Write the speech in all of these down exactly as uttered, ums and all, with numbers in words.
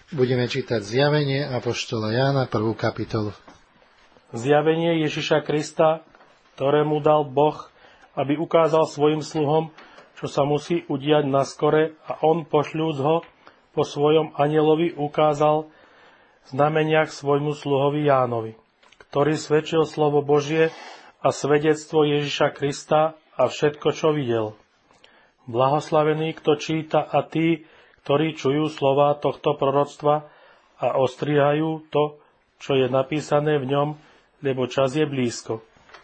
Budeme čítať Zjavenie apoštola Jána, prvú kapitolu. Zjavenie Ježiša Krista, ktorému dal Boh, aby ukázal svojim sluhom, čo sa musí udiať naskore, a on, pošľúc ho, po svojom anjelovi ukázal znameniach svojmu sluhovi Jánovi, ktorý svedčil slovo Božie a svedectvo Ježiša Krista a všetko, čo videl. Blahoslavený, kto číta, a tí, ktorí čujú slova tohto proroctva a ostrihajú to, čo je napísané v ňom, lebo čas je blízko.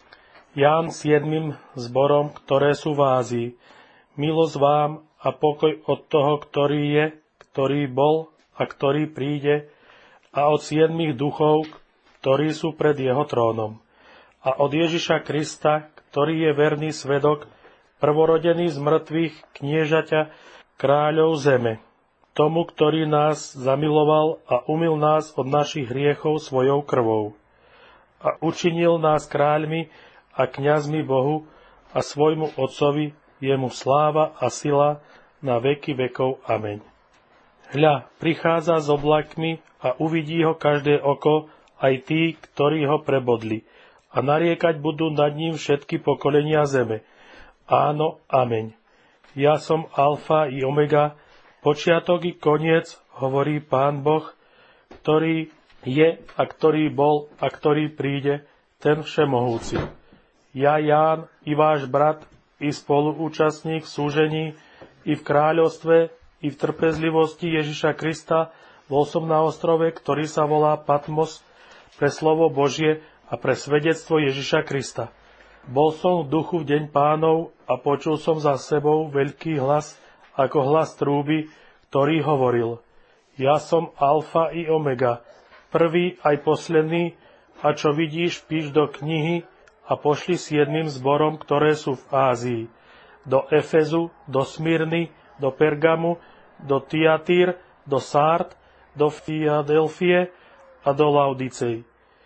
Ján siedmym zborom, ktoré sú v Ázii, milosť vám a pokoj od toho, ktorý je, ktorý bol a ktorý príde, a od siedmých duchov, ktorí sú pred jeho trónom, a od Ježiša Krista, ktorý je verný svedok, prvorodený z mŕtvych, kniežaťa, kráľov zeme, tomu, ktorý nás zamiloval a umyl nás od našich hriechov svojou krvou a učinil nás kráľmi a kňazmi Bohu a svojmu Otcovi, jemu sláva a sila na veky vekov. Ameň. Hľa, prichádza s oblakmi a uvidí ho každé oko, aj tí, ktorí ho prebodli, a nariekať budú nad ním všetky pokolenia zeme. Áno, ameň. Ja som Alfa i Omega, počiatok i koniec, hovorí Pán Boh, ktorý je a ktorý bol a ktorý príde, ten všemohúci. Ja, Ján, i váš brat, i spoluúčastník v súžení, i v kráľovstve, i v trpezlivosti Ježiša Krista, bol som na ostrove, ktorý sa volá Patmos, pre slovo Božie a pre svedectvo Ježiša Krista. Bol som v duchu v deň Pánov a počul som za sebou veľký hlas, ako hlas trúby, ktorý hovoril: Ja som Alfa i Omega, prvý aj posledný, a čo vidíš, píš do knihy a pošli siedmym zborom, ktoré sú v Ázii, do Efezu, do Smyrny, do Pergamu, do Tiatír, do Sárd, do Filadelfie a do Laodicei.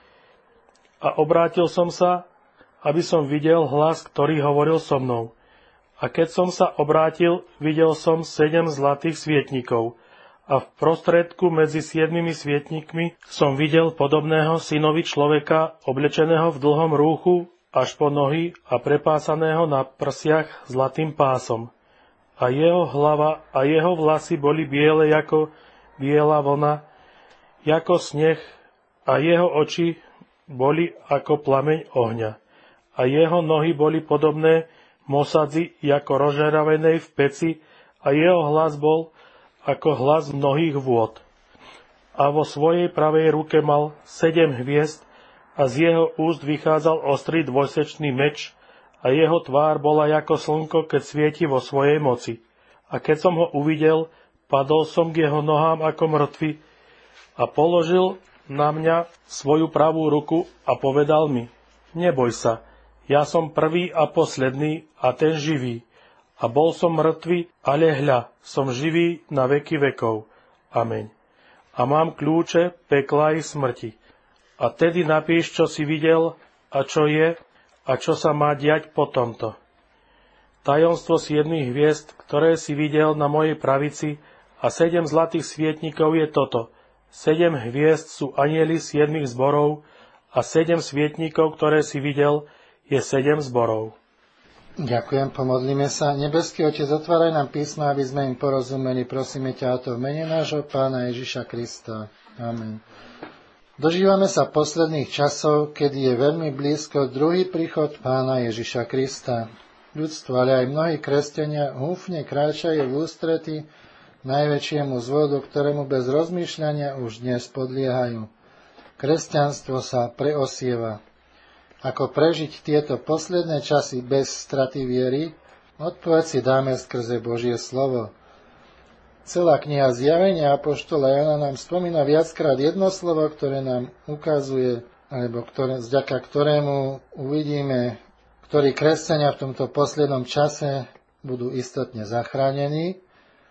A obrátil som sa, aby som videl hlas, ktorý hovoril so mnou. A keď som sa obrátil, videl som sedem zlatých svietnikov, a v prostredku medzi siedmimi svietnikmi som videl podobného synovi človeka, oblečeného v dlhom rúchu až po nohy a prepásaného na prsiach zlatým pásom. A jeho hlava a jeho vlasy boli biele ako biela vlna, ako sneh, a jeho oči boli ako plameň ohňa. A jeho nohy boli podobné mosadzi ako rozžeravenej v peci, a jeho hlas bol ako hlas mnohých vôd. A vo svojej pravej ruke mal sedem hviezd, a z jeho úst vychádzal ostrý dvojsečný meč, a jeho tvár bola ako slnko, keď svieti vo svojej moci. A keď som ho uvidel, padol som k jeho nohám ako mŕtvy, a položil na mňa svoju pravú ruku a povedal mi: Neboj sa, ja som prvý a posledný a ten živý. A bol som mŕtvy, ale hľa, som živý na veky vekov. Ameň. A mám kľúče pekla i smrti. A tedy napíš, čo si videl a čo je a čo sa má diať po tomto. Tajomstvo siedmých hviezd, ktoré si videl na mojej pravici, a sedem zlatých svietnikov je toto. Sedem hviezd sú anjeli siedmých zborov, a sedem svietnikov, ktoré si videl, je sedem zborov. Ďakujem, pomodlíme sa. Nebeský Otec, otváraj nám písma, aby sme im porozumeli. Prosíme ťa o to v mene nášho Pána Ježiša Krista. Amen. Dožívame sa posledných časov, kedy je veľmi blízko druhý príchod Pána Ježiša Krista. Ľudstvo, ale aj mnohí kresťania húfne kráčajú v ústrety najväčšiemu zvodu, ktorému bez rozmýšľania už dnes podliehajú. Kresťanstvo sa preosieva. Ako prežiť tieto posledné časy bez straty viery? Odpoveď si dáme skrze Božie slovo. Celá kniha Zjavenia apoštola Jana nám spomína viackrát jedno slovo, ktoré nám ukazuje, alebo ktoré, vďaka ktorému uvidíme, ktorí kresťania v tomto poslednom čase budú istotne zachránení,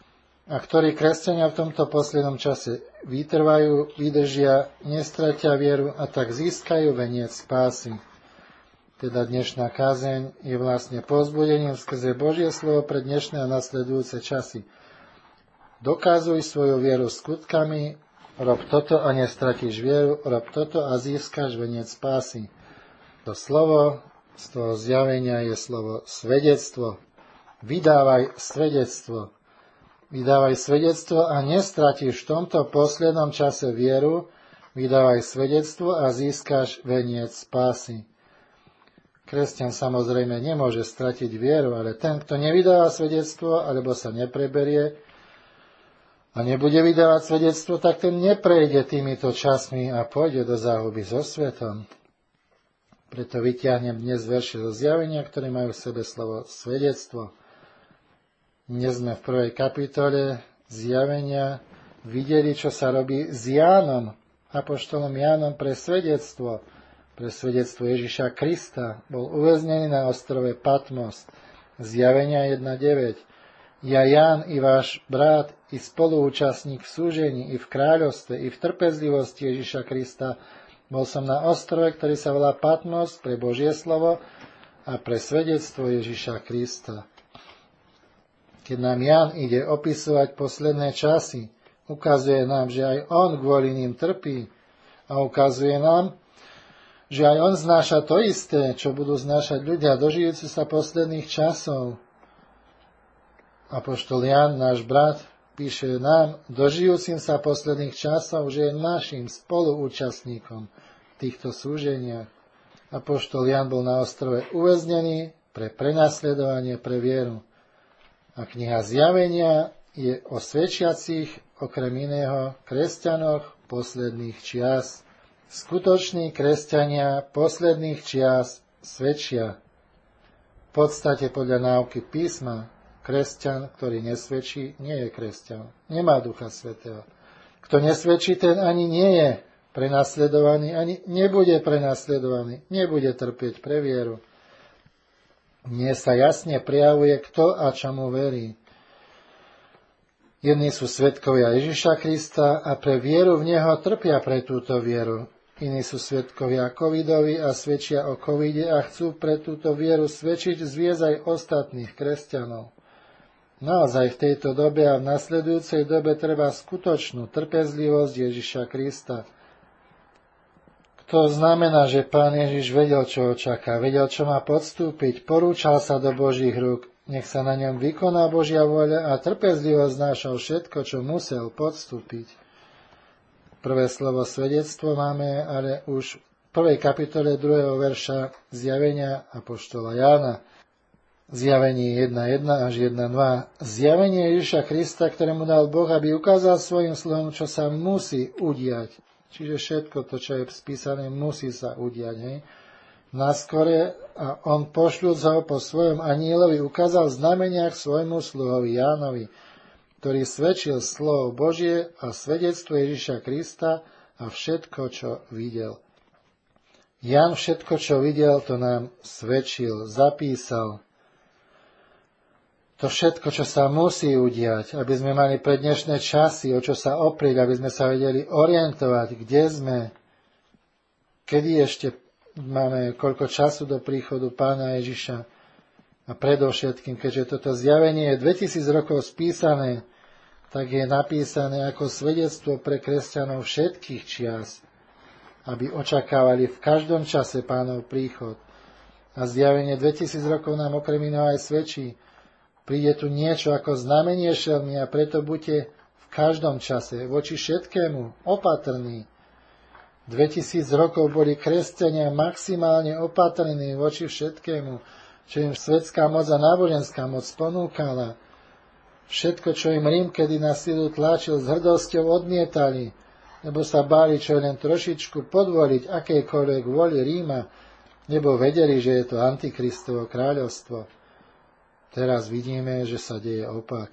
a ktorí kresťania v tomto poslednom čase vytrvajú, vydržia, nestratia vieru a tak získajú veniec spásy. Teda dnešná kázeň je vlastne povzbudením skrze Božie slovo pre dnešné a nasledujúce časy. Dokazuj svoju vieru skutkami Rob toto a nestratíš vieru, rob toto a získaš veniec spásy. To slovo z toho zjavenia je slovo svedectvo. Vydávaj svedectvo. Vydávaj svedectvo a nestratíš v tomto poslednom čase vieru, vydávaj svedectvo a získaš veniec spásy. Kresťan samozrejme nemôže stratiť vieru, ale ten, kto nevydáva svedectvo, alebo sa nepreberie a nebude vydávať svedectvo, tak ten neprejde týmito časmi a pôjde do záhuby so svetom. Preto vyťahnem dnes verše zo zjavenia, ktoré majú v sebe slovo svedectvo. Dnes sme v prvej kapitole zjavenia videli, čo sa robí s Jánom, apoštolom Jánom pre svedectvo. Pre svedectvo Ježiša Krista. Bol uväznený na ostrove Patmos. Zjavenia jedna deväť. Ja, Ján, i váš brat, i spoluúčastník v súžení, i v kráľovstve, i v trpezlivosti Ježiša Krista, bol som na ostrove, ktorý sa volá Patmos, pre Božie slovo a pre svedectvo Ježiša Krista. Keď nám Ján ide opisovať posledné časy, ukazuje nám, že aj on kvôli ním trpí a ukazuje nám, že aj on znáša to isté, čo budú znášať ľudia dožijúci sa posledných časov. Apoštol Ján, náš brat, píše nám, dožijúcim sa posledných časov, že je našim spoluúčastníkom v týchto súženiach. Apoštol Ján bol na ostrove uväznený pre prenasledovanie pre vieru. A kniha Zjavenia je o svedčiacich, okrem iného, kresťanoch posledných čias. Skutoční kresťania posledných čias svedčia. V podstate podľa náuky písma, kresťan, ktorý nesvedčí, nie je kresťan. Nemá Ducha Svätého. Kto nesvedčí, ten ani nie je prenasledovaný, ani nebude prenasledovaný, nebude trpieť pre vieru. Mne sa jasne prejavuje, kto a čomu verí. Jedni sú svedkovia Ježiša Krista a pre vieru v Neho trpia pre túto vieru. Iní sú svedkovia covidovi a svedčia o covide a chcú pre túto vieru svedčiť zviesť aj ostatných kresťanov. Naozaj v tejto dobe a v nasledujúcej dobe treba skutočnú trpezlivosť Ježiša Krista. To znamená, že Pán Ježiš vedel, čo očaká, vedel, čo má podstúpiť, porúčal sa do Božích rúk, nech sa na ňom vykoná Božia vôľa a trpezlivo znášal všetko, čo musel podstúpiť. Prvé slovo svedectvo máme, ale už v prvej kapitole druhého verša zjavenia apoštola Jána. Zjavenie jedna jedna až jedna dva. Zjavenie Ježiša Krista, ktorému dal Boh, aby ukázal svojim sluhom, čo sa musí udiať. Čiže všetko to, čo je spísané, musí sa udiať. Hej? Naskore a on pošľúc ho po svojom anielovi ukázal v znameniach svojmu sluhovi Jánovi, ktorý svedčil slovo Božie a svedectvo Ježiša Krista a všetko, čo videl. Ján všetko, čo videl, to nám svedčil, zapísal. To všetko, čo sa musí udiať, aby sme mali pre dnešné časy, o čo sa oprieť, aby sme sa vedeli orientovať, kde sme, kedy ešte máme koľko času do príchodu Pána Ježiša. A predovšetkým, keďže toto zjavenie je dvetisíc rokov spísané, tak je napísané ako svedectvo pre kresťanov všetkých čias, aby očakávali v každom čase Pánov príchod. A zjavenie dvetisíc rokov nám okrem iného aj svedčí. Príde tu niečo ako znamenie šelmy a preto buďte v každom čase voči všetkému opatrní. dvetisíc rokov boli kresťania maximálne opatrní voči všetkému, čo im svetská moc a náboženská moc ponúkala. Všetko, čo im Rím kedy na silu tlačil, s hrdosťou odmietali, lebo sa báli čo len trošičku podvoliť akejkoľvek vôli Ríma, lebo vedeli, že je to Antikristovo kráľovstvo. Teraz vidíme, že sa deje opak.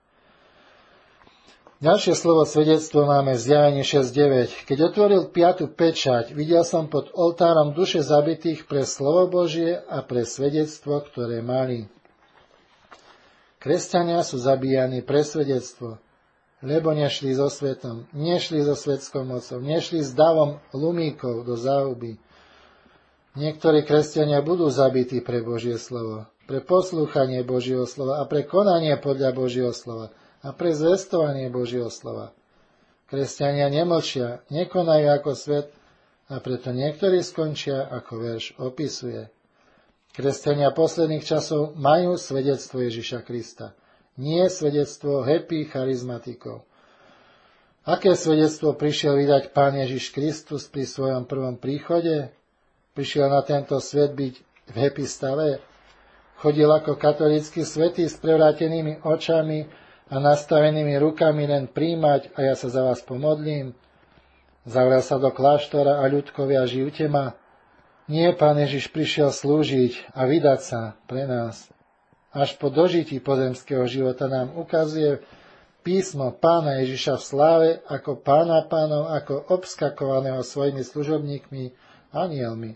Ďalšie slovo svedectvo máme v Zjavení šesť deväť. Keď otvoril piatu pečať, videl som pod oltárom duše zabitých pre slovo Božie a pre svedectvo, ktoré mali. Kresťania sú zabíjani pre svedectvo, lebo nešli so svetom, nešli so svetskou mocou, nešli s davom lumíkov do záhuby. Niektorí kresťania budú zabití pre Božie slovo, pre poslúchanie Božieho slova a pre konanie podľa Božieho slova a pre zvestovanie Božieho slova. Kresťania nemlčia, nekonajú ako svet a preto niektorí skončia, ako verš opisuje. Kresťania posledných časov majú svedectvo Ježiša Krista, nie svedectvo happy charizmatikov. Aké svedectvo prišiel vydať Pán Ježiš Kristus pri svojom prvom príchode? Prišiel na tento svet byť v happy stave? Chodil ako katolícky svätý s prevrátenými očami a nastavenými rukami len príjmať a ja sa za vás pomodlím? Zavrel sa do kláštora a ľudkovia živte ma? Nie, Pán Ježiš prišiel slúžiť a vydať sa pre nás. Až po dožití pozemského života nám ukazuje písmo Pána Ježiša v sláve ako Pána pánov, ako obskakovaného svojimi služobníkmi, anielmi.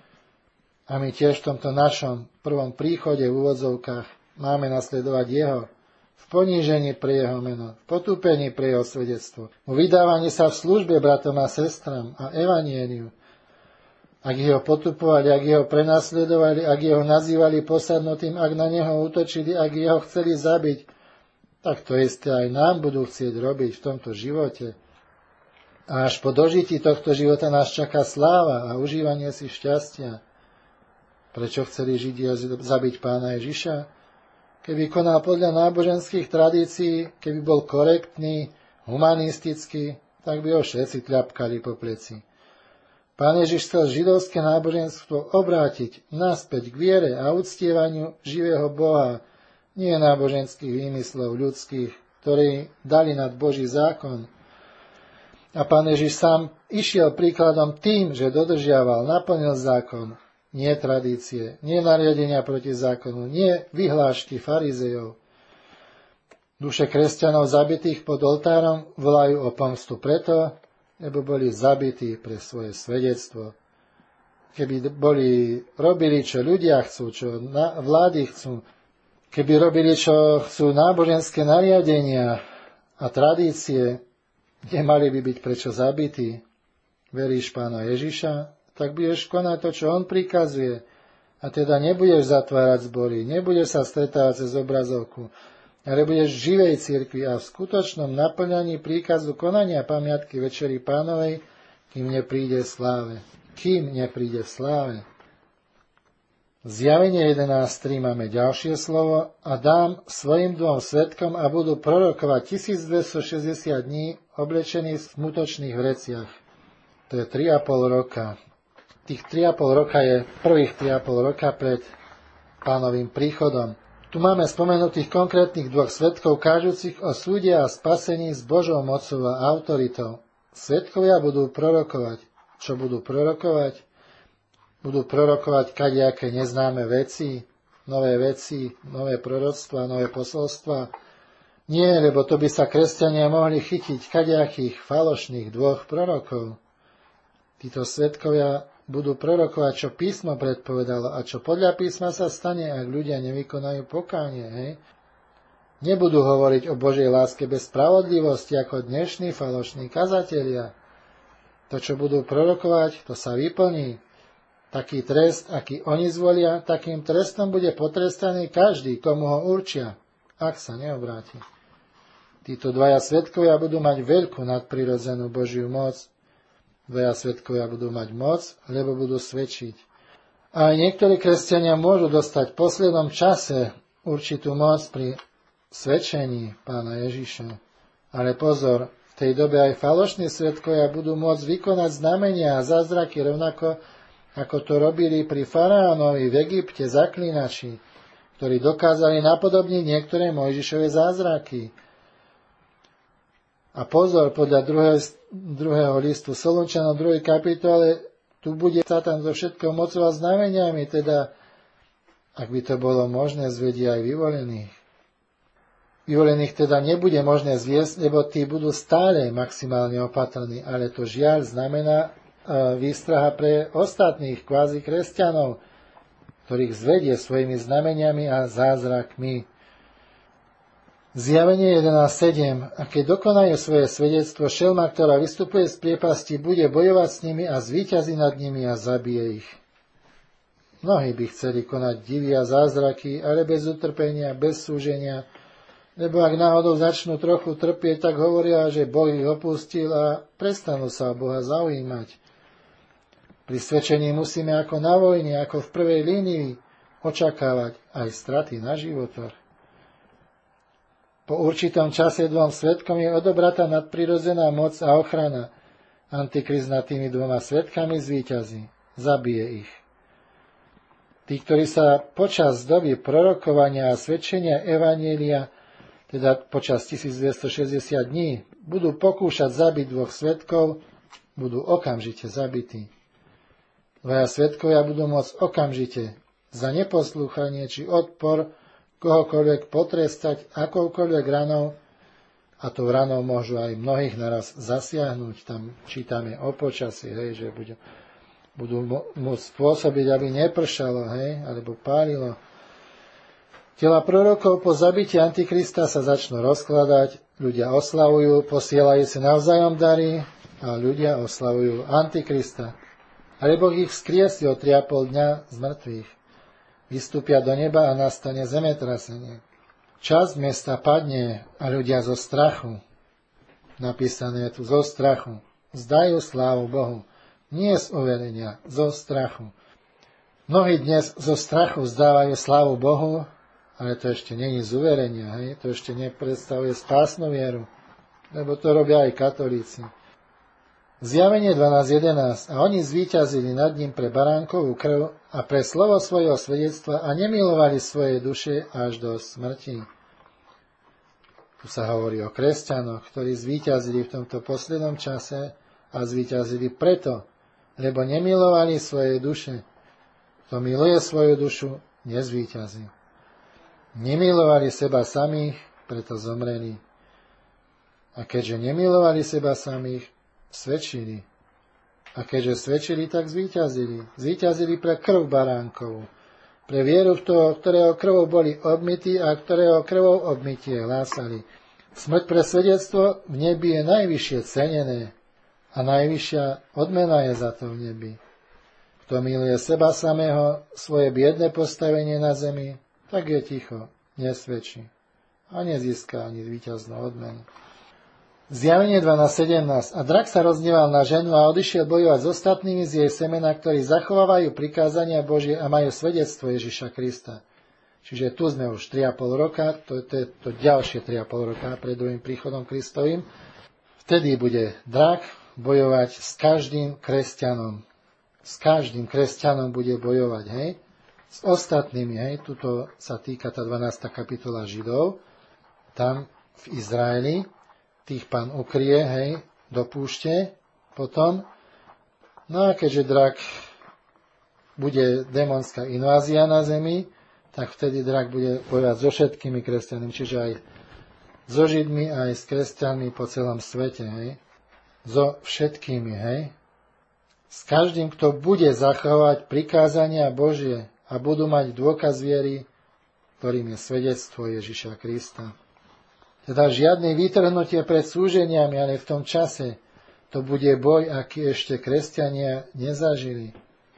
A my tiež v tomto našom prvom príchode v úvodzovkách máme nasledovať jeho, v ponížení pre jeho meno, v potúpení pre jeho svedectvo, v vydávaní sa v službe bratom a sestram a evanieliu. Ak jeho potupovali, ak jeho prenasledovali, ak jeho nazývali posadnutým, ak na neho útočili, ak jeho chceli zabiť, tak to isté aj nám budú chcieť robiť v tomto živote. A až po dožití tohto života nás čaká sláva a užívanie si šťastia. Prečo chceli Židia zabiť Pána Ježiša? Keby konal podľa náboženských tradícií, keby bol korektný, humanistický, tak by ho všetci tľapkali po pleci. Pán Ježiš chcel židovské náboženstvo obrátiť naspäť k viere a uctievaniu živého Boha, nie náboženských výmyslov ľudských, ktorí dali nad Boží zákon. A Pán Ježiš sám išiel príkladom tým, že dodržiaval, naplnil zákon, nie tradície, nie nariadenia proti zákonu, nie vyhlášky farizejov. Duše kresťanov zabitých pod oltárom volajú o pomstu preto, lebo boli zabití pre svoje svedectvo. Keby boli, robili, čo ľudia chcú, čo na, vlády chcú, keby robili, čo chcú náboženské nariadenia a tradície, nemali by byť prečo zabití. Veríš Pána Ježiša, tak budeš konať to, čo on prikazuje. A teda nebudeš zatvárať zbory, nebudeš sa stretávať cez obrazovku, ale budeš v živej cirkvi a v skutočnom naplňaní príkazu konania pamiatky Večery Pánovej, kým nepríde v sláve. Kým nepríde v sláve. V Zjavenie jedenásť tri máme ďalšie slovo a dám svojim dvom svedkom a budú prorokovať tisícdvestošesťdesiat dní oblečení v smutočných vreciach. To je tri a pol roka. Tých tri a pol roka je prvých tri a pol roka pred Pánovým príchodom. Tu máme spomenutých konkrétnych dvoch svedkov, kážucich o súde a spasení s Božou mocou a autoritou. Svedkovia budú prorokovať. Čo budú prorokovať? Budú prorokovať kadejaké neznáme veci, nové veci, nové proroctva, nové posolstva. Nie, lebo to by sa kresťania mohli chytiť kadejakých falošných dvoch prorokov. Títo svedkovia budú prorokovať, čo písmo predpovedalo a čo podľa písma sa stane, ak ľudia nevykonajú pokánie. Hej? Nebudú hovoriť o Božej láske bez spravodlivosti ako dnešní falošní kazatelia. To, čo budú prorokovať, to sa vyplní. Taký trest, aký oni zvolia, takým trestom bude potrestaný každý, komu ho určia, ak sa neobráti. Títo dvaja svedkovia budú mať veľkú nadprirodzenú Božiu moc. Dvaja svedkovia budú mať moc, lebo budú svedčiť. A aj niektorí kresťania môžu dostať v poslednom čase určitú moc pri svedčení Pána Ježiša. Ale pozor, v tej dobe aj falošní svedkovia budú môcť vykonať znamenia a zázraky rovnako ako to robili pri faraónovi v Egypte zaklínači, ktorí dokázali napodobniť niektoré Mojžišove zázraky. A pozor, podľa druhého, druhého listu Solunčanom druhej kapitole, tu bude Satan so všetkou mocou a znameniami, teda, ak by to bolo možné, zvedie aj vyvolených. Vyvolených teda nebude možné zviesť, lebo tí budú stále maximálne opatrní, ale to žiaľ znamená výstraha pre ostatných kvázi kresťanov, ktorých zvedie svojimi znameniami a zázrakmi. Zjavenie jedenásť sedem. A keď dokonajú svoje svedectvo, šelma, ktorá vystupuje z priepasti, bude bojovať s nimi a zvíťazí nad nimi a zabije ich. Mnohí by chceli konať divy a zázraky, ale bez utrpenia, bez súženia, Lebo ak náhodou začnú trochu trpieť, tak hovoria, že Boh ich opustil a prestanú sa o Boha zaujímať. Pri svedčení musíme ako na vojne, ako v prvej línii očakávať aj straty na životoch. Po určitom čase dvom svedkom je odobratá nadprirodzená moc a ochrana. Antikrist nad tými dvoma svedkami zvíťazí, zabije ich. Tí, ktorí sa počas doby prorokovania a svedčenia evanjelia, teda počas tisícdvestošesťdesiat dní, budú pokúšať zabiť dvoch svedkov, budú okamžite zabití. Dvaja svedkovia budú môcť okamžite za neposlúchanie či odpor kohokoľvek potrestať akoukoľvek ranou, a tou ranou môžu aj mnohých naraz zasiahnuť. Tam čítame o počasí, hej, že budú, budú môcť spôsobiť, aby nepršalo, hej, alebo pálilo. Tela prorokov po zabití Antikrista sa začnú rozkladať, ľudia oslavujú, posielajú si navzájom dary a ľudia oslavujú Antikrista. Ale Boh ich vzkriesí o tri a pol dňa z mŕtvych. Vystúpia do neba a nastane zemetrasenie. Časť mesta padne a ľudia zo strachu, napísané je tu zo strachu, vzdajú slávu Bohu, nie z uverenia, zo strachu. Mnohí dnes zo strachu vzdávajú slávu Bohu, ale to ešte nie je z uverenia, hej? To ešte nepredstavuje spásnu vieru, lebo to robia aj katolíci. Zjavenie dvanásť jedenásť. A oni zvíťazili nad ním pre baránkovú krv a pre slovo svojho svedectva a nemilovali svoje duše až do smrti. Tu sa hovorí o kresťanoch, ktorí zvíťazili v tomto poslednom čase a zvíťazili preto, lebo nemilovali svoje duše. Kto miluje svoju dušu, nezvíťazí. Nemilovali seba samých, preto zomreli. A keďže nemilovali seba samých, svedčili. A keďže svedčili, tak zvíťazili. Zvíťazili pre krv baránkovú. Pre vieru v toho, ktorého krvou boli obmytí a ktorého krvou obmytie hlásali. Smrť pre svedectvo v nebi je najvyššie cenené a najvyššia odmena je za to v nebi. Kto miluje seba samého, svoje biedne postavenie na zemi, tak je ticho, nesvedčí a nezíska ani víťaznú odmenu. Zjavenie dvanásť sedemnásť. A drak sa rozhneval na ženu a odišiel bojovať s ostatnými z jej semena, ktorí zachovávajú prikázania Božie a majú svedectvo Ježiša Krista. Čiže tu sme už tri a pol roka, to, to je to ďalšie tri a pol roka pred druhým príchodom Kristovým. Vtedy bude drak bojovať s každým kresťanom. S každým kresťanom bude bojovať, hej? S ostatnými, hej? Tuto sa týka tá dvanásta kapitola Židov. Tam v Izraeli tých pán ukrie, hej, do púšte potom. No a keďže drak bude démonská invázia na zemi, tak vtedy drak bude bojovať so všetkými kresťanmi, čiže aj so Židmi, aj s kresťanmi po celom svete, hej. So všetkými, hej. S každým, kto bude zachovať prikázania Božie a budú mať dôkaz viery, ktorým je svedectvo Ježiša Krista. Teda žiadne vytrhnutie pred súženiami, ale v tom čase to bude boj, aký ešte kresťania nezažili.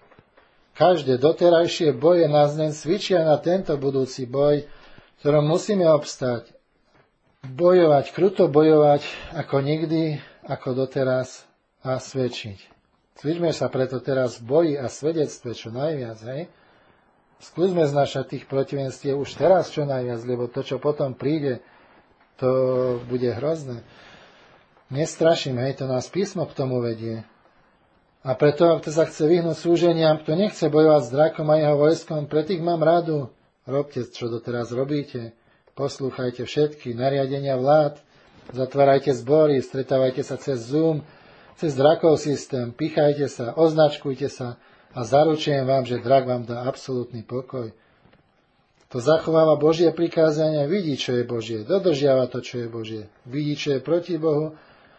Každé doterajšie boje nás len cvičia na tento budúci boj, v ktorom musíme obstať. Bojovať, kruto bojovať, ako nikdy, ako doteraz a svedčiť. Cvičme sa preto teraz v boji a svedectve čo najviac, hej? Skúsme znašať tých protivenstiev už teraz čo najviac, lebo to, čo potom príde, to bude hrozné. Nestraším, hej, to nás písmo k tomu vedie. A preto, kto sa chce vyhnúť súženiam, kto nechce bojovať s drakom a jeho vojskom, pre tých mám radu. Robte, čo doteraz robíte. Poslúchajte všetky nariadenia vlád, zatvárajte zbory, stretávajte sa cez Zoom, cez drakov systém, pichajte sa, označkujte sa a zaručujem vám, že drak vám dá absolútny pokoj. To zachováva Božie prikázania, vidí, čo je Božie, dodržiava to, čo je Božie, vidí, čo je proti Bohu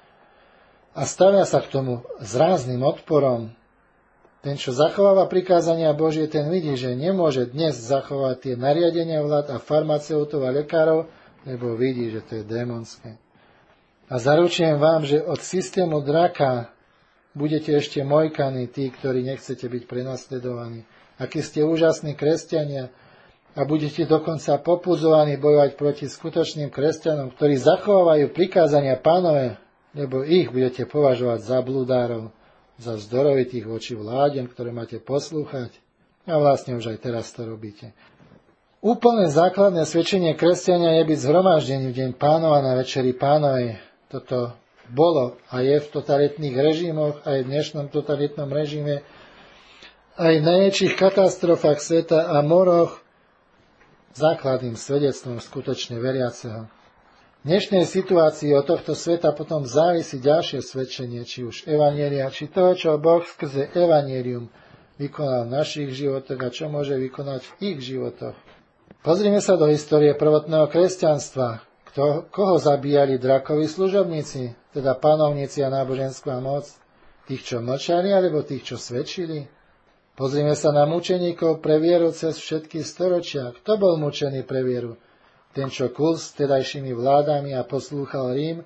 a stavia sa k tomu s rázným odporom. Ten, čo zachováva prikázania Božie, ten vidí, že nemôže dnes zachovať tie nariadenia vlád a farmaceutov a lekárov, lebo vidí, že to je démonské. A zaručujem vám, že od systému draka budete ešte mojkaní, tí, ktorí nechcete byť prenasledovaní. Akí ste úžasní kresťania, a budete dokonca popudzovaní bojovať proti skutočným kresťanom, ktorí zachovávajú prikázania Pánove, lebo ich budete považovať za blúdárov, za vzdorovitých voči vládem, ktoré máte poslúchať. A vlastne už aj teraz to robíte. Úplne základné svedčenie kresťania je byť zhromaždený v deň Pánova na večeri Pánovej. Toto bolo a je v totalitných režimoch, aj v dnešnom totalitnom režime, aj v najväčších katastrofách sveta a moroch základným svedectvom skutočne veriaceho. V dnešnej situácii od tohto sveta potom závisí ďalšie svedčenie, či už evanjelia, či toho, čo Boh skrze evanjelium vykonal v našich životoch a čo môže vykonať v ich životoch. Pozrime sa do histórie prvotného kresťanstva. Kto, koho zabíjali drakovi služobníci, teda panovníci a náboženská moc? Tých, čo mlčali, alebo tých, čo svedčili? Pozrime sa na mučeníkov pre vieru cez všetky storočia. Kto bol mučený pre vieru? Ten, čo kul s tedajšími vládami a poslúchal Rím?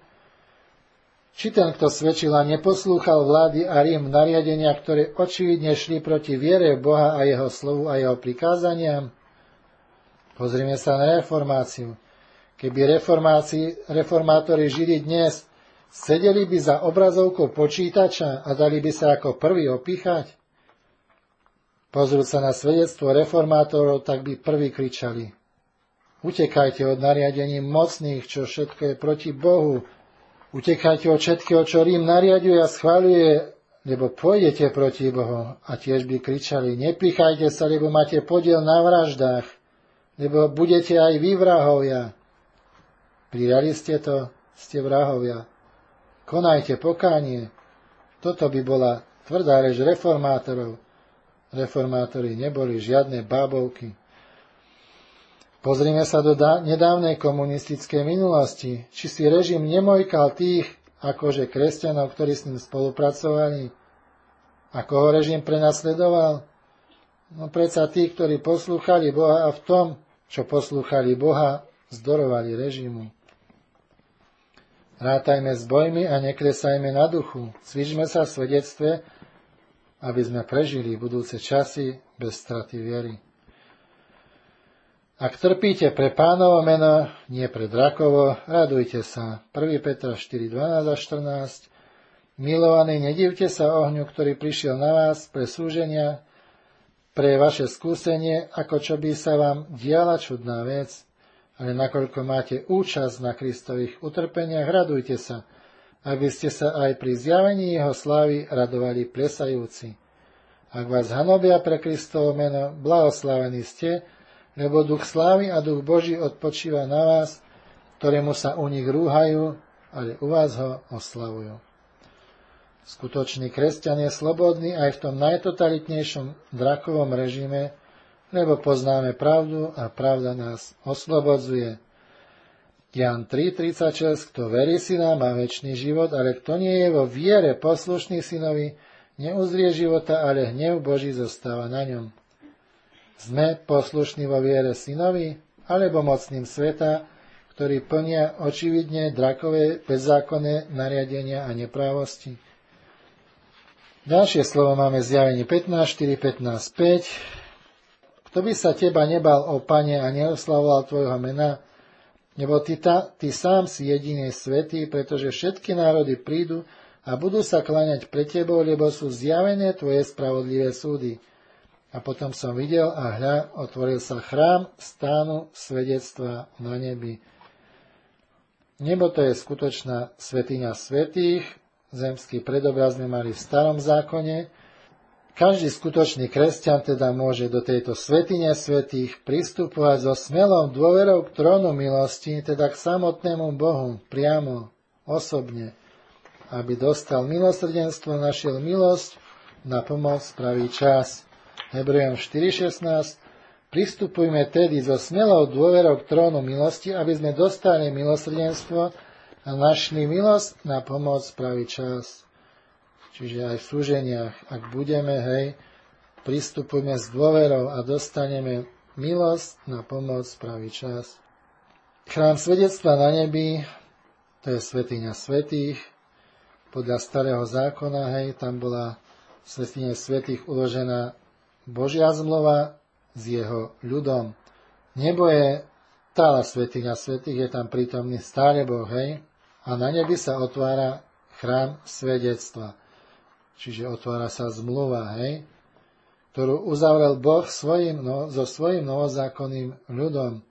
Či ten, kto svedčil a neposlúchal vlády a Rím v nariadenia, ktoré očividne šli proti viere Boha a jeho slovu a jeho prikázaniam? Pozrime sa na reformáciu. Keby reformátori žili dnes, sedeli by za obrazovkou počítača a dali by sa ako prví opíchať? Pozrú sa na svedectvo reformátorov, tak by prví kričali: utekajte od nariadení mocných, čo všetko je proti Bohu. Utekajte od všetkého, čo Rím nariaduje a schvaľuje, lebo pôjdete proti Bohu. A tiež by kričali: nepýchajte sa, lebo máte podiel na vraždách, lebo budete aj vy vrahovia. Prijali ste to, ste vrahovia. Konajte pokánie. Toto by bola tvrdá reč reformátorov. Reformátori neboli žiadne bábovky. Pozrime sa do nedávnej komunistickej minulosti. Či si režim nemojkal tých, akože kresťanov, ktorí s ním spolupracovali? Ako ho režim prenasledoval? No predsa tí, ktorí poslúchali Boha a v tom, čo poslúchali Boha, zdorovali režimu. Rátajme s bojmi a neklesajme na duchu. Cvičme sa v svedectve, aby sme prežili budúce časy bez straty viery. Ak trpíte pre Pánovo meno, nie pre drakovo, radujte sa. prvá Petra štyri, dvanásť a štrnásť. Milovaní, nedivte sa ohňu, ktorý prišiel na vás pre súženia, pre vaše skúsenie, ako čo by sa vám diala čudná vec, ale nakoľko máte účasť na Kristových utrpeniach, radujte sa, aby ste sa aj pri zjavení jeho slávy radovali plesajúci. Ak vás hanobia pre Kristovo meno, blahoslavení ste, lebo duch slávy a duch Boží odpočíva na vás, ktorému sa u nich rúhajú, ale u vás ho oslavujú. Skutočný kresťan je slobodný aj v tom najtotalitnejšom drakovom režime, lebo poznáme pravdu a pravda nás oslobodzuje. Ján tri, tridsaťšesť. Kto verí syna, má večný život, ale kto nie je vo viere poslušný synovi, neuzrie života, ale hnev Boží zostáva na ňom. Sme poslušní vo viere synovi, alebo mocným sveta, ktorí plnia očividne drakové bezzákonné nariadenia a neprávosti. Ďalšie slovo máme zjavenie pätnásť, štyri, pätnásť, päť. Kto by sa teba nebal, ó Pane, a neoslavoval tvojho mena, nebo ty, ta, ty sám si jediný svätý, pretože všetky národy prídu a budú sa kláňať pre tebou, lebo sú zjavené tvoje spravodlivé súdy. A potom som videl a hľa, otvoril sa chrám stánu svedectva na nebi. Nebo to je skutočná svätyňa svätých, zemský predobraz sme mali v starom zákone. Každý skutočný kresťan teda môže do tejto svätyne svätých pristupovať so smelou dôverou k trónu milosti, teda k samotnému Bohu, priamo, osobne, aby dostal milosrdenstvo, našiel milosť, na pomoc pravý čas. Hebrejom štyri, šestnásť. Pristupujme tedy so smelou dôverou k trónu milosti, aby sme dostali milosrdenstvo a našli milosť na pomoc pravý čas. Čiže aj v súženiach, ak budeme, hej, pristupujme s dôverou a dostaneme milosť na pomoc pravý čas. Chrám svedectva na nebi, to je svätyňa svätých. Podľa starého zákona, hej, tam bola v svätyne svätých uložená Božia zmluva s jeho ľudom. Nebo je tála svätyňa svätých, je tam prítomný stále Boh, hej? A na nebi sa otvára chrám svedectva. Čiže otvára sa zmluva, hej? Ktorú uzavrel Boh svojim, no, so svojím novozákonným ľudom.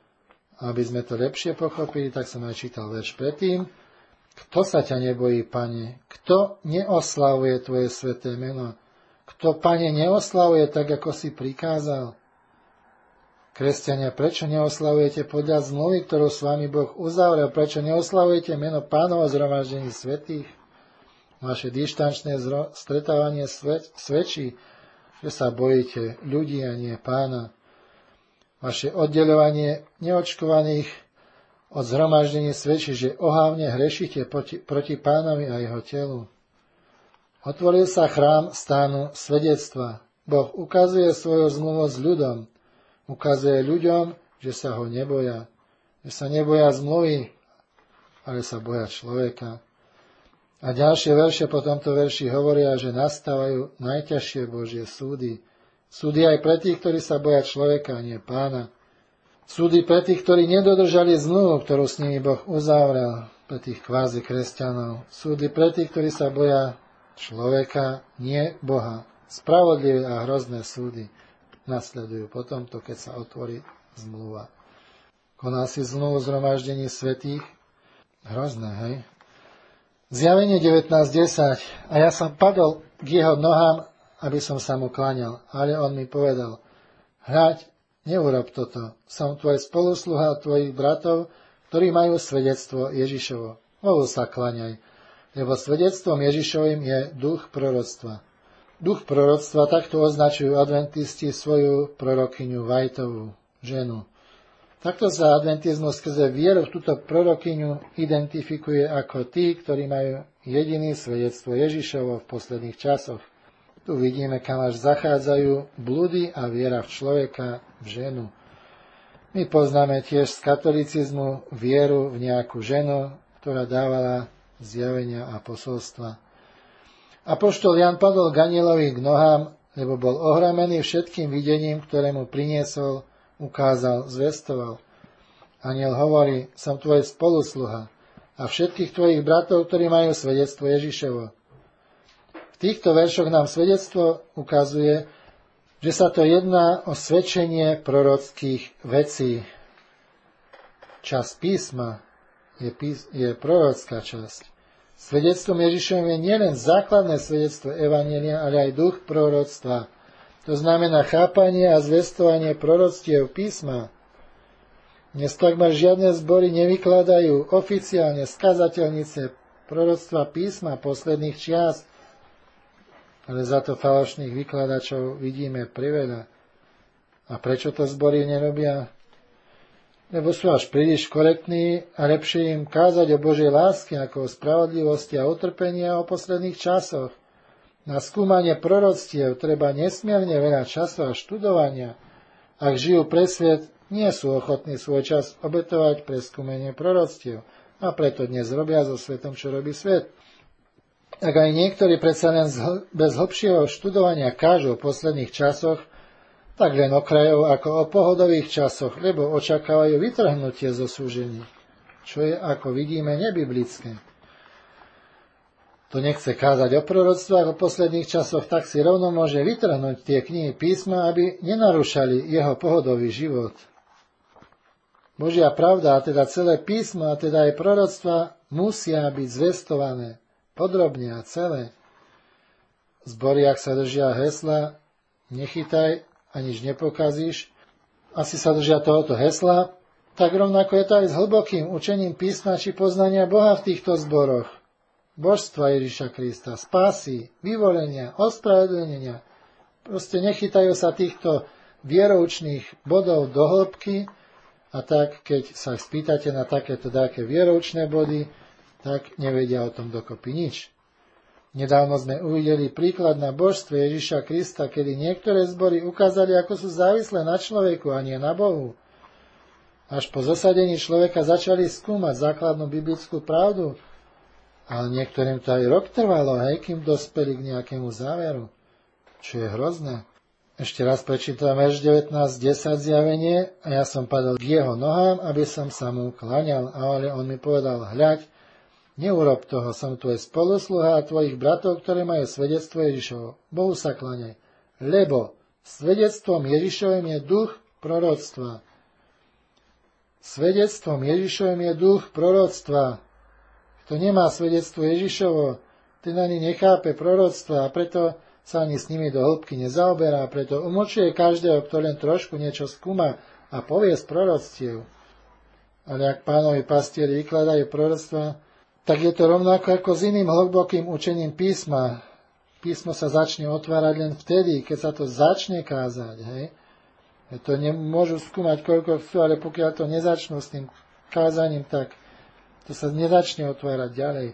Aby sme to lepšie pochopili, tak som aj čítal verš predtým. Kto sa ťa nebojí, Pane? Kto neoslavuje tvoje sväté meno? Kto, Pane, neoslavuje tak, ako si prikázal? Kresťania, prečo neoslavujete podľa zmluvy, ktorú s vami Boh uzavrel? Prečo neoslavujete meno Pánovo zhromaždení svätých? Vaše dištančné zro- stretávanie svet- svedčí, že sa bojíte ľudí a nie Pána. Vaše oddeľovanie neočkovaných od zhromaždení svedčí, že ohávne hrešíte proti, proti Pánovi a jeho telu. Otvoril sa chrám stánu svedectva. Boh ukazuje svoju zmluvu s ľudom. Ukazuje ľuďom, že sa ho neboja. Že sa neboja zmluvy, ale sa boja človeka. A ďalšie verše po tomto verši hovoria, že nastávajú najťažšie Božie súdy. Súdy aj pre tých, ktorí sa boja človeka, a nie Pána. Súdy pre tých, ktorí nedodržali zmluvu, ktorú s nimi Boh uzavrel, pre tých kvázi kresťanov. Súdy pre tých, ktorí sa boja človeka, nie Boha. Spravodlivé a hrozné súdy nasledujú po tomto, keď sa otvorí zmluva. Koná si zmluvu zhromaždení svätých. Hrozné, hej? Zjavenie devätnásť desať. A ja som padol k jeho nohám, aby som sa mu kláňal. Ale on mi povedal, hľaď, neurob toto. Som tvoj spolusluha tvojich bratov, ktorí majú svedectvo Ježišovo. Mohu sa kláňaj, lebo svedectvom Ježišovým je duch proroctva. Duch proroctva, takto označujú adventisti svoju prorokyňu Whitovú, ženu. Takto sa adventizmus skrze vieru v túto prorokyňu identifikuje ako tí, ktorí majú jediné svedectvo Ježišovo v posledných časoch. Tu vidíme, kam až zachádzajú blúdy a viera v človeka, v ženu. My poznáme tiež z katolicizmu vieru v nejakú ženu, ktorá dávala zjavenia a posolstva. Apoštol Jan padol k anielovi k nohám, lebo bol ohromený všetkým videním, ktoré mu priniesol, ukázal, zvestoval. Aniel hovorí, som tvoj spolusluha a všetkých tvojich bratov, ktorí majú svedectvo Ježišovo. V týchto veršoch nám svedectvo ukazuje, že sa to jedná o svedčenie prorockých vecí. Časť písma je, pís- je prorocká časť. Svedectvom Ježišovom je nielen základné svedectvo evanjelia, ale aj duch proroctva. To znamená chápanie a zvestovanie proroctiev písma. Dnes takmer žiadne zbory nevykladajú oficiálne skazateľnice proroctva písma posledných čias, ale za to falošných vykladačov vidíme priveľa. A prečo to zbory nerobia? Lebo sú až príliš korektní a lepšie im kázať o Božej láske ako o spravodlivosti a utrpení a o posledných časoch. Na skúmanie proroctiev treba nesmierne veľa času a študovania. Ak žijú pre svet, nie sú ochotní svoj čas obetovať pre skúmanie proroctiev. A preto dnes robia so svetom, čo robí svet. Ak aj niektorí predsa len bez hlbšieho študovania kážu o posledných časoch, tak len okrajov ako o pohodových časoch, lebo očakávajú vytrhnutie zo súžení, čo je, ako vidíme, nebiblické. To nechce kázať o proroctvách o posledných časoch, tak si rovno môže vytrhnúť tie knihy písma, aby nenarúšali jeho pohodový život. Božia pravda, a teda celé písmo, a teda aj proroctva, musia byť zvestované podrobne a celé. Zbory, ak sa držia hesla, nechytaj a nič nepokazíš, asi sa držia tohoto hesla, tak rovnako je to aj s hlbokým učením písma či poznania Boha v týchto zboroch. Božstva Ježiša Krista, spásy, vyvolenia, ospravedlnenia. Proste nechytajú sa týchto vieroučných bodov do hĺbky a tak, keď sa spýtate na takéto také vieroučné body, tak nevedia o tom dokopy nič. Nedávno sme uvideli príklad na božstve Ježiša Krista, kedy niektoré zbory ukázali, ako sú závislé na človeku a nie na Bohu. Až po zosadení človeka začali skúmať základnú biblickú pravdu, ale niektorým to aj rok trvalo, hej, kým dospeli k nejakému záveru, čo je hrozné. Ešte raz prečítam verš devätnásť desať zjavenie. A ja som padol k jeho nohám, aby som sa mu kláňal. Ale on mi povedal, hľaď, neurob toho, som tvoj spolusluha a tvojich bratov, ktorí majú svedectvo Ježišovo. Bohu sa kláňaj. Lebo svedectvom Ježišovým je duch proroctva. Svedectvom Ježišovým je duch proroctva. Kto nemá svedectvo Ježišovo, ten ani nechápe proroctva a preto sa ani s nimi do hĺbky nezaoberá, preto umlčuje každého, kto len trošku niečo skúma a povie z proroctiev. Ale ak pánovi pastieri vykladajú proroctva, tak je to rovnako ako s iným hlbokým učením písma. Písmo sa začne otvárať len vtedy, keď sa to začne kázať. Hej? To nemôžu skúmať koľko chcú, ale pokiaľ to nezačnú s tým kázaním, tak to sa nezačne otvárať ďalej.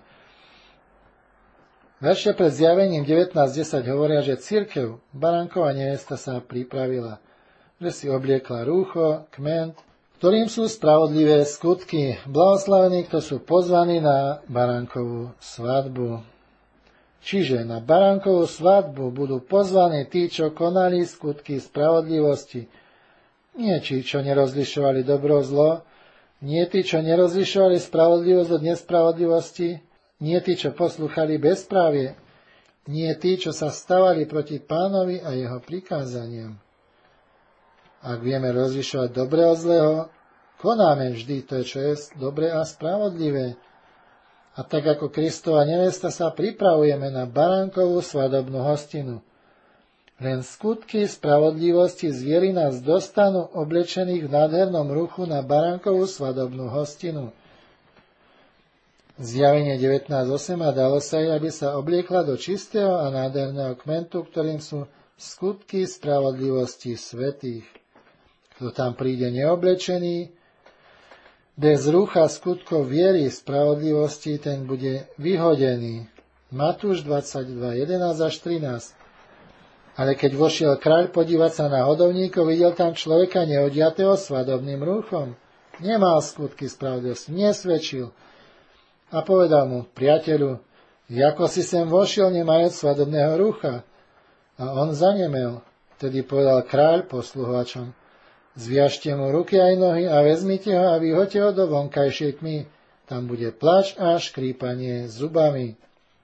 Verše pred zjavením devätnásť desať hovoria, že cirkev, baránková nevesta sa pripravila, že si obliekla rúcho, kment, ktorým sú spravodlivé skutky. Blahoslavení, kto sú pozvaní na baránkovú svadbu. Čiže na baránkovú svadbu budú pozvaní tí, čo konali skutky spravodlivosti. Nie tí, čo nerozlišovali dobro zlo, nie tí, čo nerozlišovali spravodlivosť od nespravodlivosti, nie tí, čo poslúchali bezprávie, nie tí, čo sa stavali proti pánovi a jeho prikázaniam. Ak vieme rozlišovať dobre od zlého, konáme vždy to, čo je dobre a spravodlivé. A tak ako Kristova nevesta sa pripravujeme na baránkovú svadobnú hostinu. Len skutky spravodlivosti z viery nás dostanú oblečených v nádhernom ruchu na baránkovú svadobnú hostinu. Zjavenie devätnásť osem a dalo sa jej, aby sa obliekla do čistého a nádherného kmentu, ktorým sú skutky spravodlivosti svätých. Kto tam príde neoblečený, bez rúcha skutkov viery spravodlivosti, ten bude vyhodený. Matúš dvadsaťdva, jedenásť až trinásť. Ale keď vošiel kráľ podívať sa na hodovníkov, videl tam človeka neodiatého svadobným rúchom. Nemal skutky spravodlivosti, nesvedčil. A povedal mu, priateľu, ako si sem vošiel, nemajúc svadobného rúcha? A on zanemel. Vtedy povedal kráľ posluhovačom, zviažte mu ruky aj nohy a vezmite ho a vyhoďte ho do vonkajšej tmy. Tam bude plač a škrípanie zubami.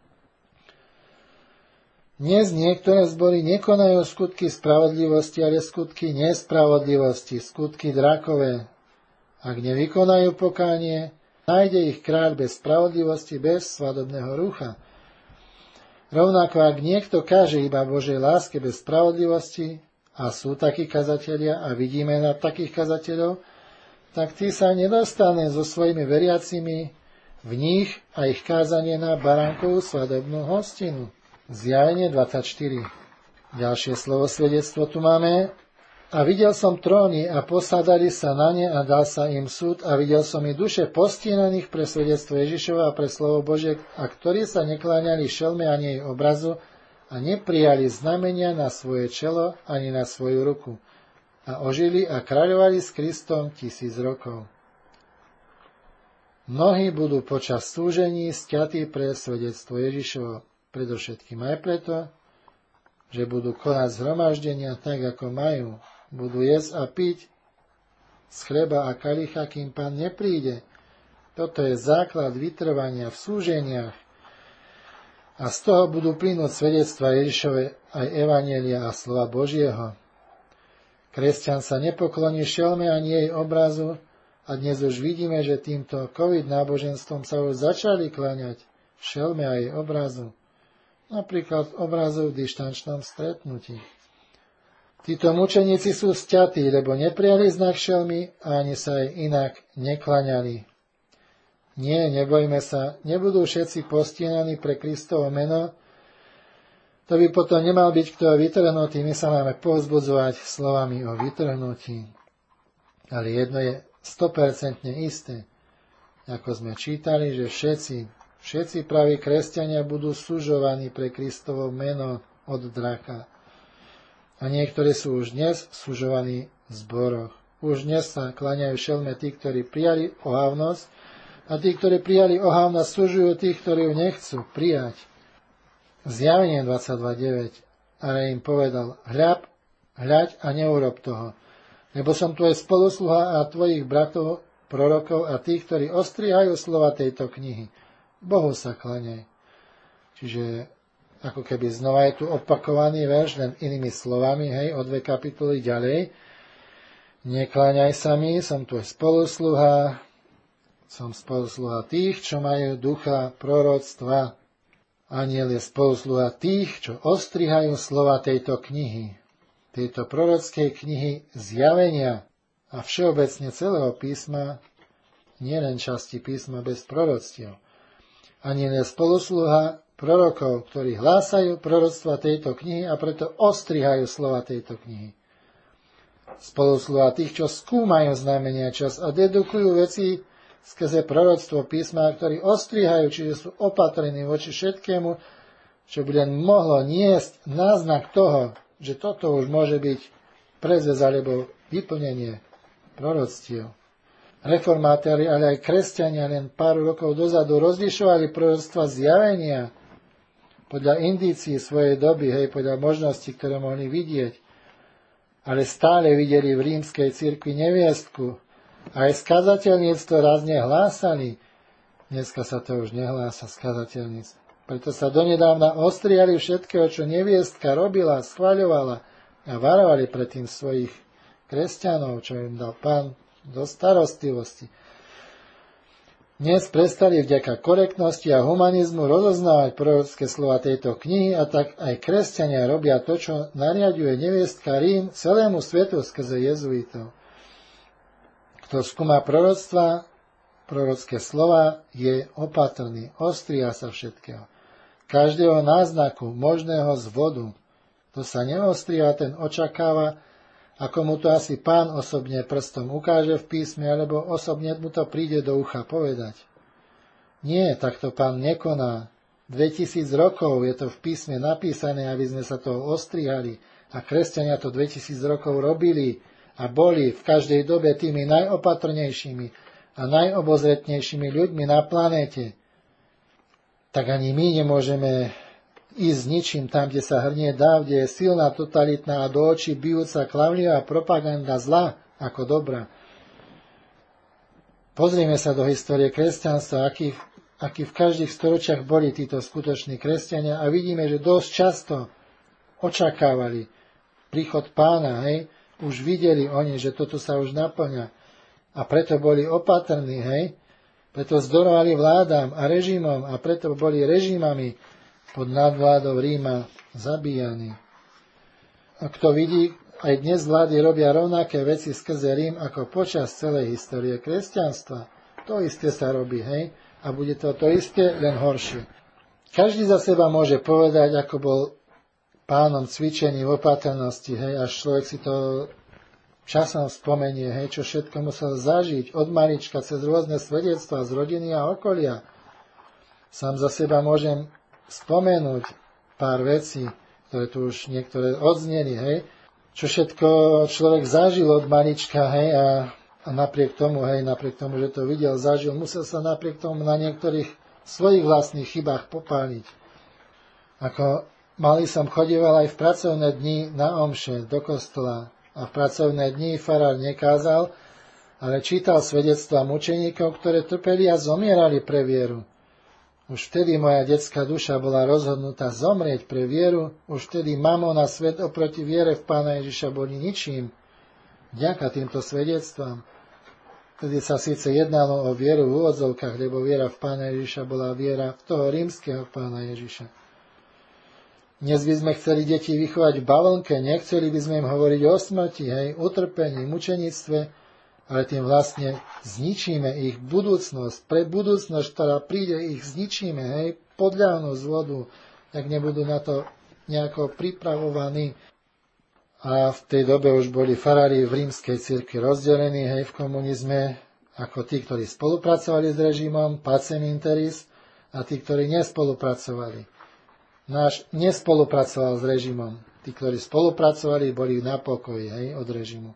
Dnes niektoré zbory nekonajú skutky spravodlivosti, ale skutky nespravodlivosti, skutky drakové. Ak nevykonajú pokánie, nájde ich kráľ bez spravodlivosti, bez svadobného rúcha. Rovnako ak niekto káže iba Božej láske bez spravodlivosti, a sú takí kazatelia a vidíme na takých kazateľov, tak tí sa nedostane so svojimi veriacimi v nich a ich kázanie na baránkovú svadobnú hostinu. Zjavenie dvadsaťštyri. Ďalšie slovo svedectvo tu máme. A videl som tróny a posadali sa na ne a dal sa im súd a videl som i duše postihnaných pre svedectvo Ježišova a pre slovo Božie, a ktorí sa nekláňali šelme ani jej obrazu a neprijali znamenia na svoje čelo ani na svoju ruku a ožili a kráľovali s Kristom tisíc rokov. Mnohí budú počas súžení sťatí pre svedectvo Ježišovo, predovšetkým aj preto, že budú konať zhromaždenia tak, ako majú. Budú jesť a piť z chleba a kalicha, kým Pán nepríde. Toto je základ vytrvania v súženiach. A z toho budú plynúť svedectva Ježišove aj evanjelia a slova Božieho. Kresťan sa nepokloní šelme ani jej obrazu a dnes už vidíme, že týmto covid náboženstvom sa už začali kláňať šelme a jej obrazu. Napríklad obrazu v dištančnom stretnutí. Títo mučeníci sú sťatí, lebo neprijali znak šelmy a ani sa jej inak nekláňali. Nie, nebojme sa, nebudú všetci postihnaní pre Kristovo meno. To by potom nemal byť kto vytrhnutý, my sa máme povzbudzovať slovami o vytrhnutí. Ale jedno je sto percent isté, ako sme čítali, že všetci, všetci praví kresťania budú sužovaní pre Kristovo meno od draka. A niektorí sú už dnes sužovaní v zboroch. Už dnes sa kláňajú šelme tí, ktorí prijali ohavnosť, a tí, ktorí prijali ohavnosť, sužujú tých, ktorí ju nechcú prijať. Zjavenie dvadsaťdva deväť. Ale im povedal, hľab, hľaď a neurob toho. Lebo som tvoj spolusluha a tvojich bratov, prorokov a tých, ktorí ostrihajú slova tejto knihy. Bohu sa klaňaj. Čiže ako keby znova je tu opakovaný verš, len inými slovami, hej, o dve kapitoly ďalej. Nekláňaj sa mi, som tvoj spolusluha, som spolusluha tých, čo majú ducha proroctva. Aniel je spolusluha tých, čo ostrihajú slova tejto knihy, tejto prorockej knihy zjavenia a všeobecne celého písma, nielen časti písma bez proroctiev. Aniel je spolusluha prorokov, ktorí hlásajú proroctva tejto knihy a preto ostrihajú slova tejto knihy. Spolusluha tých, čo skúmajú znamenia čas a dedukujú veci skrze proroctvo písma, ktorí ostrihajú, čiže sú opatrení voči všetkému, čo by len mohlo niesť náznak toho, že toto už môže byť predzvesť alebo vyplnenie proroctiev. Reformátori, ale aj kresťania len pár rokov dozadu rozlišovali proroctva zjavenia podľa indícií svojej doby, hej, podľa možností, ktoré mohli vidieť, ale stále videli v rímskej cirkvi neviestku. Aj skazateľníctvo rázne hlásali. Dneska sa to už nehlása, skazateľníctvo. Preto sa donedávna ostriali všetkého, čo neviestka robila, schvaľovala a varovali predtým svojich kresťanov, čo im dal Pán do starostlivosti. Dnes prestali vďaka korektnosti a humanizmu rozoznávať prorocké slova tejto knihy a tak aj kresťania robia to, čo nariaďuje neviestka Rím celému svetu skrze jezuitov. Kto skúma proroctva, prorocké slova, je opatrný, ostria sa všetkého. Každého náznaku možného zvodu. Kto sa neostria, ten očakáva, ako mu to asi Pán osobne prstom ukáže v písme, alebo osobne mu to príde do ucha povedať. Nie, takto Pán nekoná. Dvetisíc rokov je to v písme napísané, aby sme sa toho ostrihali. A kresťania to dvetisíc rokov robili a boli v každej dobe tými najopatrnejšími a najobozretnejšími ľuďmi na planéte. Tak ani my nemôžeme ísť s ničím tam, kde sa hrnie dáv, kde je silná, totalitná a do očí bijúca klamlivá propaganda zla ako dobrá. Pozrieme sa do histórie kresťanstva, aký, aký v každých storočiach boli títo skutoční kresťania a vidíme, že dosť často očakávali príchod Pána, hej, už videli oni, že toto sa už naplňa a preto boli opatrní, hej, preto zdorovali vládám a režimom a preto boli režimami pod nadvládou Ríma zabíjani. A kto vidí, aj dnes vlády robia rovnaké veci skrze Rím ako počas celej histórie kresťanstva. To isté sa robí, hej, a bude to to isté, len horšie. Každý za seba môže povedať, ako bol Pánom cvičený v opatrnosti, hej, až človek si to časom spomenie, hej, čo všetko musel zažiť od malička cez rôzne svedectvá z rodiny a okolia. Sám za seba môžem spomenúť pár vecí, ktoré tu už niektoré odzneli, hej, čo všetko človek zažil od malička, hej, a, a napriek tomu, hej, napriek tomu, že to videl, zažil, musel sa napriek tomu na niektorých svojich vlastných chybách popáliť. Ako malý som chodieval aj v pracovné dni na omše do kostola a v pracovné dni farár nekázal, ale čítal svedectvá mučeníkov, ktoré trpeli a zomierali pre vieru. Už vtedy moja detská duša bola rozhodnutá zomrieť pre vieru, už vtedy mamon a svet oproti viere v Pána Ježiša boli ničím. Vďaka týmto svedectvám. Vtedy sa síce jednalo o vieru v úvodzovkách, lebo viera v Pána Ježiša bola viera v toho rímskeho Pána Ježiša. Dnes by sme chceli deti vychovať v bavlnke, nechceli by sme im hovoriť o smrti, hej, utrpení, mučenictve, ale tým vlastne zničíme ich budúcnosť. Pre budúcnosť, ktorá príde, ich zničíme, hej, podľahnú z vodu, ak nebudú na to nejako pripravovaní. A v tej dobe už boli farári v rímskej cirkvi rozdelení, hej, v komunizme, ako tí, ktorí spolupracovali s režimom, pacem interis, a tí, ktorí nespolupracovali. Náš nespolupracoval s režimom. Tí, ktorí spolupracovali, boli na pokoji, hej, od režimu.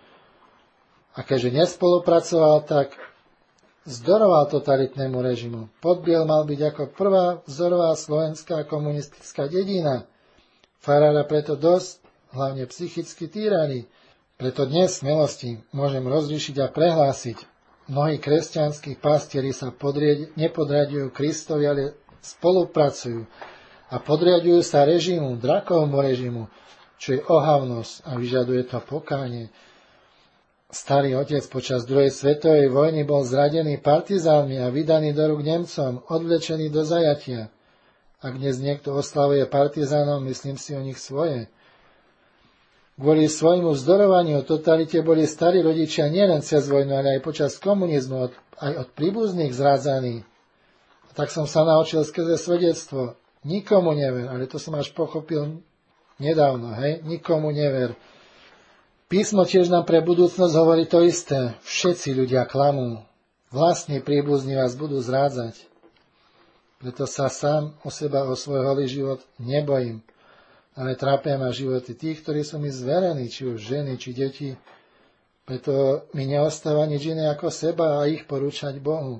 A keďže nespolupracoval, tak vzdoroval totalitnému režimu. Podbiel mal byť ako prvá vzorová slovenská komunistická dedina. Farára preto dosť hlavne psychicky týraní. Preto dnes v milosti môžem rozlíšiť a prehlásiť. Mnohí kresťanskí pastieri sa podried, nepodraďujú Kristovi, ale spolupracujú a podriadujú sa režimu, drakovmu režimu, čo je ohavnosť a vyžaduje to pokánie. Starý otec počas druhej svetovej vojny bol zradený partizánmi a vydaný do rúk Nemcom, odvlečený do zajatia. Ak dnes niekto oslavuje partizánom, myslím si o nich svoje. Kvôli svojmu vzdorovaniu o totalite boli starí rodičia nielen cez vojnu, ale aj počas komunizmu, aj od príbuzných zrádzaní. A tak som sa naučil skrze svedectvo. Nikomu never, ale to som až pochopil nedávno, hej? Nikomu never. Písmo tiež nám pre budúcnosť hovorí to isté. Všetci ľudia klamú. Vlastní príbuzní vás budú zrádzať. Preto sa sám o seba, o svoj holý život nebojím. Ale trápia ma životy tých, ktorí sú mi zverení, či už ženy, či deti. Preto mi neostáva nič iné ako seba a ich porúčať Bohu.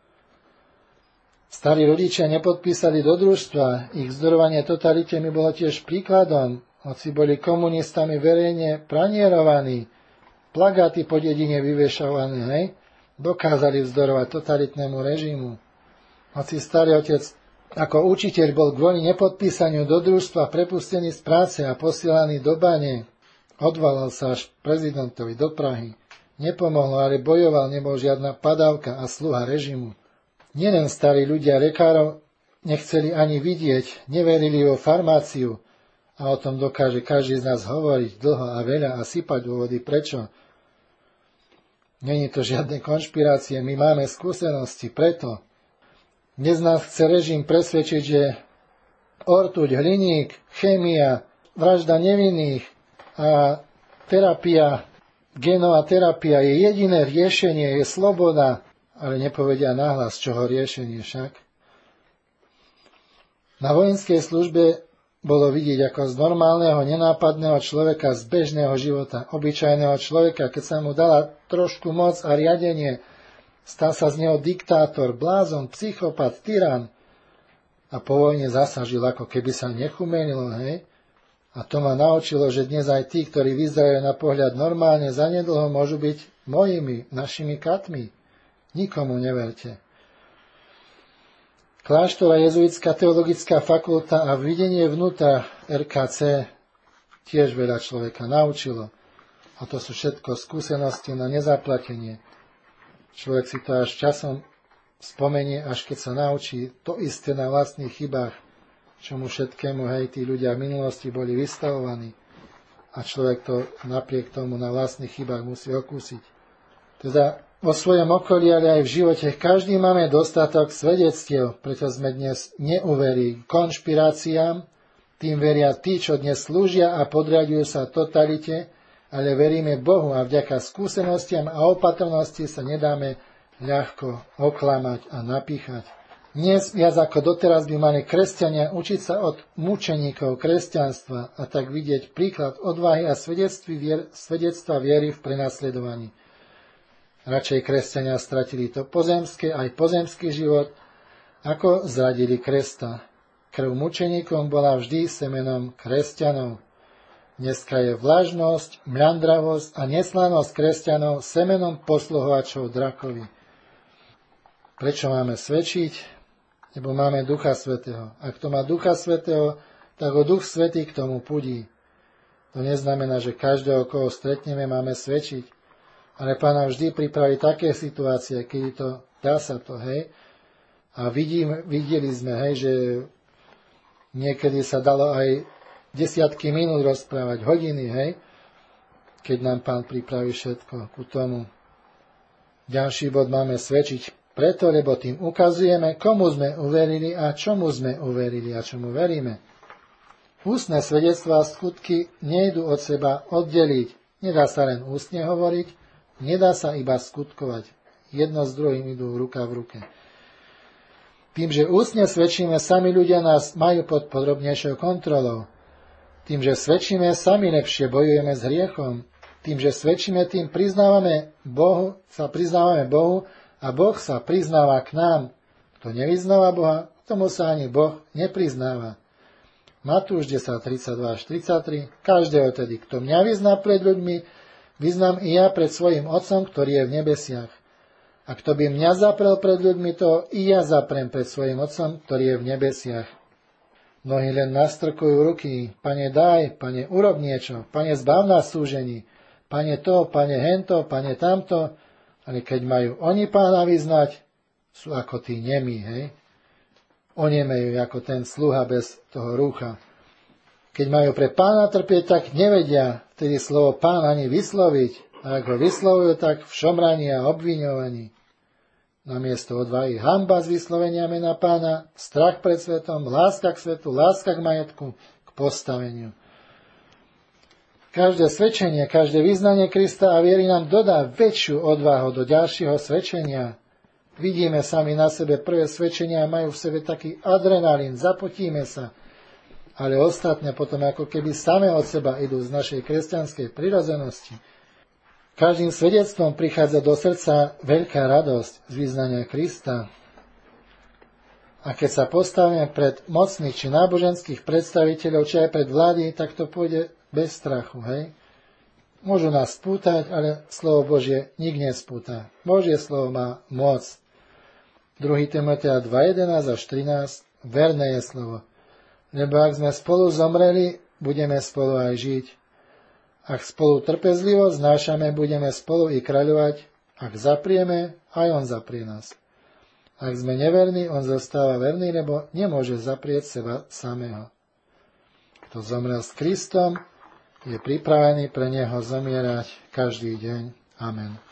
Starí rodičia nepodpísali do družstva. Ich vzdorovanie totalite mi bolo tiež príkladom. Hoci boli komunistami verejne pranierovaní, plagáty po dedine vyvešované, hej, dokázali vzdorovať totalitnému režimu. Hoci starý otec ako učiteľ bol kvôli nepodpísaniu do družstva prepustený z práce a posielaný do bane, odvalal sa až prezidentovi do Prahy. Nepomohlo, ale bojoval, nebol žiadna padávka a sluha režimu. Nielen starí ľudia lekárov nechceli ani vidieť, neverili vo farmáciu, a o tom dokáže každý z nás hovoriť dlho a veľa a sypať dôvody prečo. Není to žiadne konšpirácie, my máme skúsenosti, preto. Dnes nás chce režim presvedčiť, že ortuť, hliník, chémia, vražda nevinných a terapia, genová terapia je jediné riešenie, je sloboda, ale nepovedia nahlas, čoho riešenie však. Na vojenskej službe bolo vidieť, ako z normálneho, nenápadného človeka, z bežného života, obyčajného človeka, keď sa mu dala trošku moc a riadenie, stal sa z neho diktátor, blázon, psychopat, tyran. A po vojne zasažil, ako keby sa nechumenilo, hej? A to ma naučilo, že dnes aj tí, ktorí vyzerajú na pohľad normálne, zanedlho môžu byť mojimi, našimi katmi. Nikomu neverte. Kláštor a jezuitská teologická fakulta a videnie vnútra er ká cé tiež veľa človeka naučilo. A to sú všetko skúsenosti na nezaplatenie. Človek si to až časom spomenie, až keď sa naučí to isté na vlastných chybách, čomu všetkému, hej, tí ľudia v minulosti boli vystavovaní. A človek to napriek tomu na vlastných chybách musí okúsiť. Teda vo svojom okolí, ale aj v živote každý máme dostatok svedectiev, preto sme dnes neuverí konšpiráciám, tým veria tí, čo dnes slúžia a podriadujú sa totalite, ale veríme Bohu a vďaka skúsenostiam a opatrnosti sa nedáme ľahko oklamať a napíchať. Dnes viac ako doteraz by mali kresťania učiť sa od mučeníkov kresťanstva a tak vidieť príklad odvahy a svedectva viery v prenasledovaní. Radšej kresťania stratili to pozemské, aj pozemský život, ako zradili Krista. Krv mučeníkom bola vždy semenom kresťanov. Dneska je vlažnosť, mľandravosť a neslanosť kresťanov semenom posluhovačov drakovi. Prečo máme svedčiť? Lebo máme Ducha Svätého. Ak to má Ducha Svätého, tak ho Duch Svätý k tomu pudí. To neznamená, že každého, koho stretneme, máme svedčiť. Ale Pán nám vždy pripraví také situácie, keď to, dá sa to, hej. A vidím, videli sme, hej, že niekedy sa dalo aj desiatky minút rozprávať, hodiny, hej, keď nám Pán pripraví všetko ku tomu. Ďalší bod máme svedčiť preto, lebo tým ukazujeme, komu sme uverili a čomu sme uverili a čomu veríme. Ústne svedectvá a skutky nejdu od seba oddeliť. Nedá sa len ústne hovoriť, nedá sa iba skutkovať. Jedno s druhým idú ruka v ruke. Tým, že ústne svedčíme, sami ľudia nás majú pod podrobnejšou kontrolou. Tým, že svedčíme, sami lepšie bojujeme s hriechom. Tým, že svedčíme, tým priznávame Bohu, sa priznávame Bohu a Boh sa priznáva k nám. Kto nevyznáva Boha, tomu sa ani Boh nepriznáva. Matúš desať, tridsaťdva až tridsaťtri. Každého tedy, kto mňa vyzná pred ľuďmi, vyznám i ja pred svojim Otcom, ktorý je v nebesiach. A kto by mňa zaprel pred ľuďmi, to i ja zaprem pred svojim Otcom, ktorý je v nebesiach. Mnohí len nastrkujú ruky. Pane, daj, Pane, urob niečo. Pane, zbav nás súžení. Pane to, Pane hento, Pane tamto. Ale keď majú oni Pána vyznať, sú ako tí nemí, hej? Onemejú ako ten sluha bez toho rúcha. Keď majú pre Pána trpieť, tak nevedia vtedy slovo Pán ani vysloviť. A ak ho vyslovujú, tak v šomraní a obviňovaní. Namiesto odvahy hanba z vyslovenia mena Pána, strach pred svetom, láska k svetu, láska k majetku, k postaveniu. Každé svedčenie, každé vyznanie Krista a viery nám dodá väčšiu odvahu do ďalšieho svedčenia. Vidíme sami na sebe prvé svedčenia a majú v sebe taký adrenalín, zapotíme sa. Ale ostatné potom ako keby same od seba idú z našej kresťanskej prirodzenosti. Každým svedectvom prichádza do srdca veľká radosť z vyznania Krista. A keď sa postavíme pred mocných či náboženských predstaviteľov, či aj pred vlády, tak to pôjde bez strachu, hej? Môžu nás spútať, ale slovo Božie nik nespúta. Božie slovo má moc. druhý. Timoteja dva, jedenásť až trinásť, verné je slovo. Lebo ak sme spolu zomreli, budeme spolu aj žiť. Ak spolu trpezlivo znášame, budeme spolu i kráľovať. Ak zaprieme, aj on zaprie nás. Ak sme neverní, on zostáva verný, lebo nemôže zaprieť seba samého. Kto zomrel s Kristom, je pripravený pre neho zomierať každý deň. Amen.